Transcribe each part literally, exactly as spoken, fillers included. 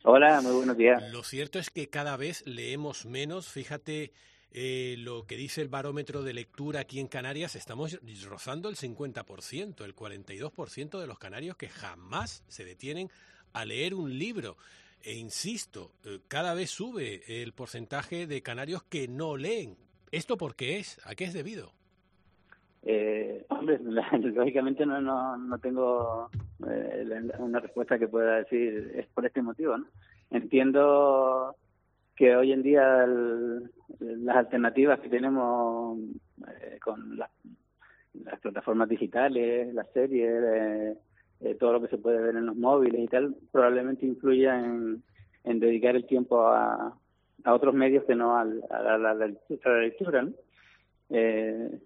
Hola, muy buenos días. Lo cierto es que cada vez leemos menos. Fíjate eh, lo que dice el barómetro de lectura aquí en Canarias. Estamos rozando el cincuenta por ciento, el cuarenta y dos por ciento de los canarios que jamás se detienen a leer un libro. E insisto, eh, cada vez sube el porcentaje de canarios que no leen. ¿Esto por qué es? ¿A qué es debido? Eh, hombre, lógicamente no, no, no tengo eh, una respuesta que pueda decir es por este motivo, ¿no? Entiendo que hoy en día el, las alternativas que tenemos eh, con las, las plataformas digitales, las series, eh, eh, todo lo que se puede ver en los móviles y tal, probablemente influya en, en dedicar el tiempo a, a otros medios que no al, a, la, a, la, a la lectura, ¿no? Eh,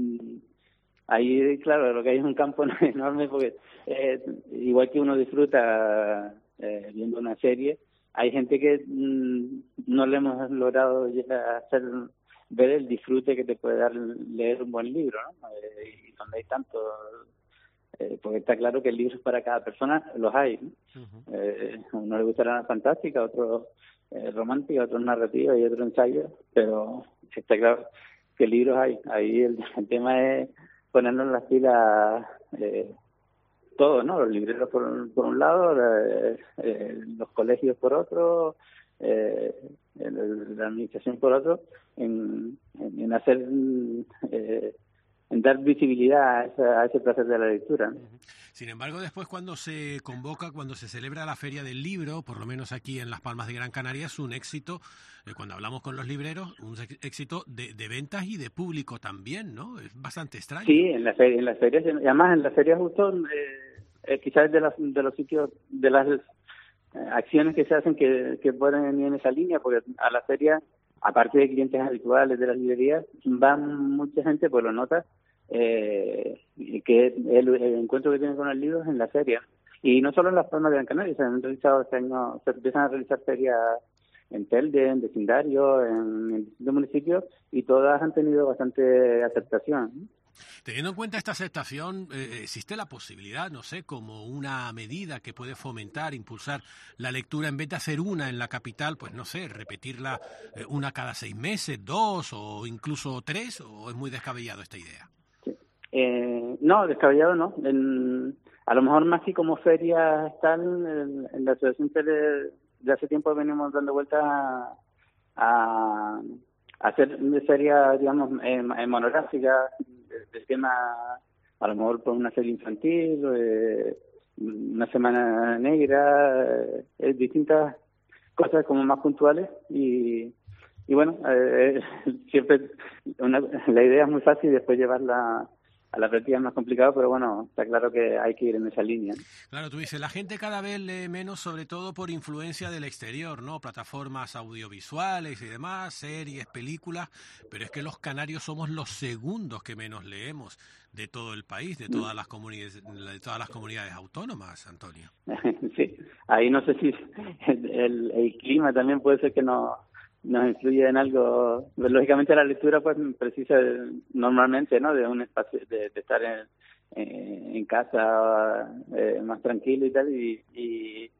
Ahí, claro, lo que hay es un campo enorme porque eh, igual que uno disfruta eh, viendo una serie, hay gente que mmm, no le hemos logrado hacer ver el disfrute que te puede dar leer un buen libro, ¿no? Eh, y donde hay tanto, eh, porque está claro que el libro es para cada persona, los hay, ¿no? Uh-huh. Eh, a uno le gustará la fantástica, a otro eh, romántica, a otro narrativa y otro ensayo, pero está claro que libros hay. Ahí el, el tema es ponernos en las pilas eh, todos, ¿no? Los libreros por, por un lado, eh, eh, los colegios por otro, eh, el, la administración por otro, en, en, en hacer, eh, en dar visibilidad a, esa, a ese placer de la lectura. Sin embargo, después cuando se convoca, cuando se celebra la Feria del Libro, por lo menos aquí en Las Palmas de Gran Canaria, es un éxito, eh, cuando hablamos con los libreros, un éxito de, de ventas y de público también, ¿no? Es bastante extraño. Sí, en la feria, en las ferias, además en las ferias justo, eh, eh, quizás de, las, de los sitios, de las eh, acciones que se hacen que, que pueden ir en esa línea, porque a la feria, aparte de clientes habituales de las librerías, van mucha gente, pues lo notas, eh, que el, el encuentro que tienen con el libro es en la feria. Y no solo en Las Palmas de Gran Canaria, se han realizado este año, se empiezan a realizar ferias en Telde, en vecindario, en, en distintos municipios, y todas han tenido bastante aceptación. Teniendo en cuenta esta aceptación, eh, ¿existe la posibilidad, no sé, como una medida que puede fomentar, impulsar la lectura, en vez de hacer una en la capital, pues no sé, repetirla eh, una cada seis meses, dos o incluso tres, o es muy descabellado esta idea? Sí. Eh, no, descabellado no. En, a lo mejor más que como ferias están, en, en la asociación Tele, de hace tiempo venimos dando vueltas a, a, a hacer ferias, digamos, eh, monográficas, del tema, a lo mejor por una serie infantil, eh, una semana negra, eh, distintas cosas como más puntuales y, y bueno, eh, siempre una, la idea es muy fácil y después llevarla a la práctica es más complicado, pero bueno, está claro que hay que ir en esa línea. Claro, tú dices, la gente cada vez lee menos, sobre todo por influencia del exterior, ¿no? Plataformas audiovisuales y demás, series, películas, pero es que los canarios somos los segundos que menos leemos de todo el país, de todas las comunidades, de todas las comunidades autónomas, Antonio. Sí, ahí no sé si el, el clima también puede ser que no nos influye en algo. Lógicamente la lectura pues precisa normalmente, ¿no? De un espacio, de, de estar en, eh, en casa eh, más tranquilo y tal, y, y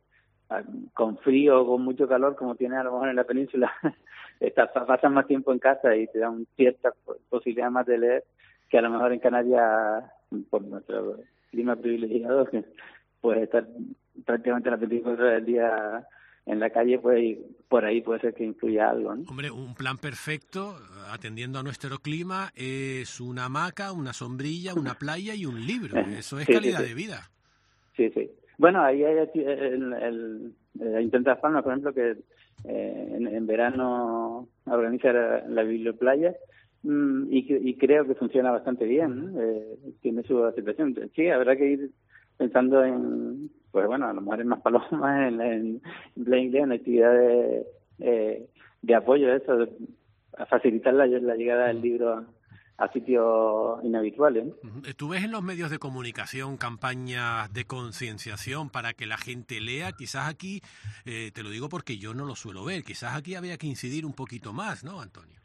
con frío o con mucho calor como tiene a lo mejor en la península, estás, pasas más tiempo en casa y te dan cierta posibilidad más de leer que a lo mejor en Canarias, por nuestro clima privilegiado, que puedes estar prácticamente las veinticuatro horas del día en la calle, pues por ahí puede ser que influya algo, ¿no? Hombre, un plan perfecto, atendiendo a nuestro clima, es una hamaca, una sombrilla, una playa y un libro. Eso es sí, calidad sí, sí. de vida. Sí, sí. Bueno, ahí hay el, el, el Ayuntamiento de Las Palmas, por ejemplo, que eh, en, en verano organiza la, la biblioplaya mmm, y, y creo que funciona bastante bien, ¿no? Eh, tiene su aceptación. Sí, habrá que ir pensando en, pues bueno, a lo mejor en más palomas, en, en, en, en actividades eh, de apoyo a eso, a facilitar la, la llegada del libro a, a sitios inhabituales, ¿no? ¿Tú ves en los medios de comunicación campañas de concienciación para que la gente lea? Quizás aquí, eh, te lo digo porque yo no lo suelo ver, quizás aquí había que incidir un poquito más, ¿no, Antonio?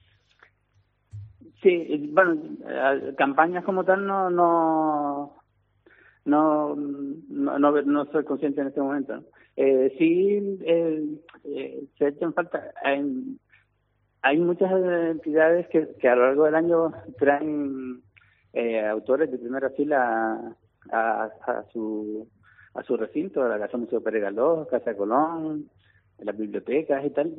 Sí, bueno, campañas como tal no no no no, no, no soy consciente en este momento, ¿no? Eh, sí, eh, eh, se echan falta. Hay, hay muchas entidades que, que a lo largo del año traen eh, autores de primera fila a, a, a su a su recinto, a la Casa Museo Pérez Galdós, Casa Colón, las bibliotecas y tal.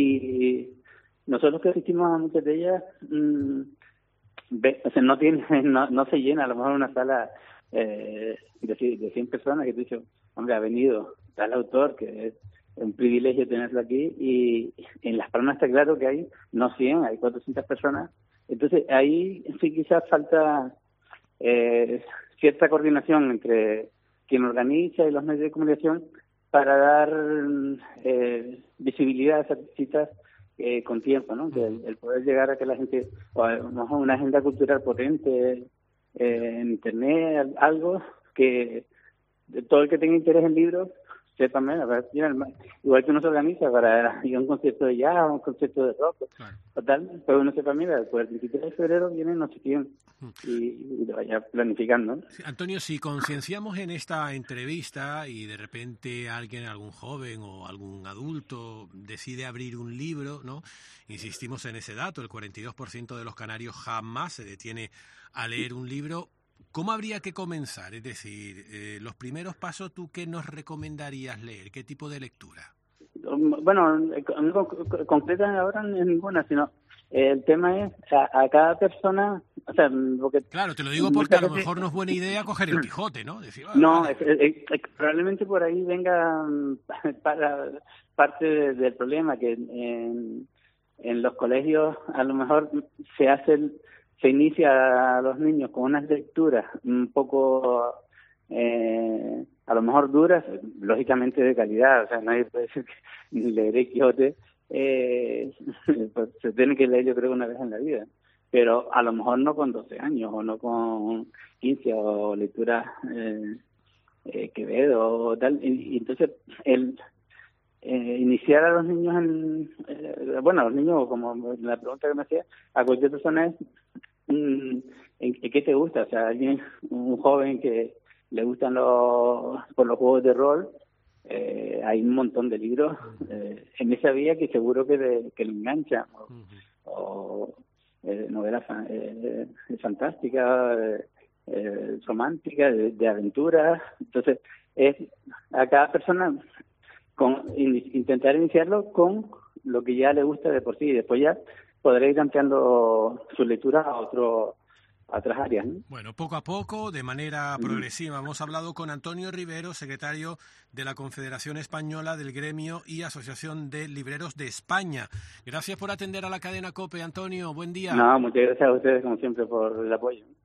Y nosotros que asistimos a muchas de ellas, mmm, ve, o sea, no tiene, no, no se llena a lo mejor una sala eh, de, de cien personas que tú dices, hombre, ha venido tal autor, que es un privilegio tenerlo aquí, y en Las Palmas está claro que hay no cien, hay cuatrocientas personas. Entonces ahí sí quizás falta eh, cierta coordinación entre quien organiza y los medios de comunicación para dar eh, visibilidad a esas citas eh, con tiempo, ¿no? Que el, el poder llegar a que la gente, o a lo mejor una agenda cultural potente eh, en internet, algo que todo el que tenga interés en libros sepa menos. Igual que uno se organiza para ir a un concierto de jazz, un concierto de rock, claro. Total, pues uno sepa, mira, pues el veintitrés de febrero viene no sé quién, y, y lo vaya planificando, ¿no? Sí, Antonio, si concienciamos en esta entrevista y de repente alguien, algún joven o algún adulto decide abrir un libro, ¿no? Insistimos en ese dato, el cuarenta y dos por ciento de los canarios jamás se detiene a leer un libro. ¿Cómo habría que comenzar? Es decir, eh, los primeros pasos, ¿tú qué nos recomendarías leer? ¿Qué tipo de lectura? Bueno, no concreta ahora ninguna, sino eh, el tema es a, a cada persona, o sea, porque... Claro, te lo digo porque a lo mejor no es buena idea coger el Quijote, ¿no? Decir, ah, no, vale. es, es, es, probablemente por ahí venga para parte de, del problema, que en, en los colegios a lo mejor se hace el... se inicia a los niños con unas lecturas un poco, eh, a lo mejor duras, lógicamente de calidad, o sea, nadie puede decir que leeré Quijote, eh, pues se tiene que leer yo creo una vez en la vida, pero a lo mejor no con doce años, o no con quince, o lecturas eh, eh, Quevedo o tal, y, y entonces el... Eh, iniciar a los niños en, eh, bueno, a los niños, como la pregunta que me hacía, a cualquier persona es ¿en, en qué te gusta? O sea, alguien, un joven que le gustan los, por los juegos de rol, eh, hay un montón de libros eh, en esa vía que seguro que, de, que lo enganchan, o, uh-huh. o eh, novelas eh, fantásticas, eh, eh, románticas, de, de aventuras. Entonces, es a cada persona con in, intentar iniciarlo con lo que ya le gusta de por sí, y después ya podré ir ampliando su lectura a otro a otras áreas, ¿no? Bueno, poco a poco, de manera progresiva. Hemos hablado con Antonio Rivero, secretario de la Confederación Española del Gremio y Asociación de Libreros de España. Gracias por atender a la cadena COPE, Antonio. Buen día. No, muchas gracias a ustedes, como siempre, por el apoyo.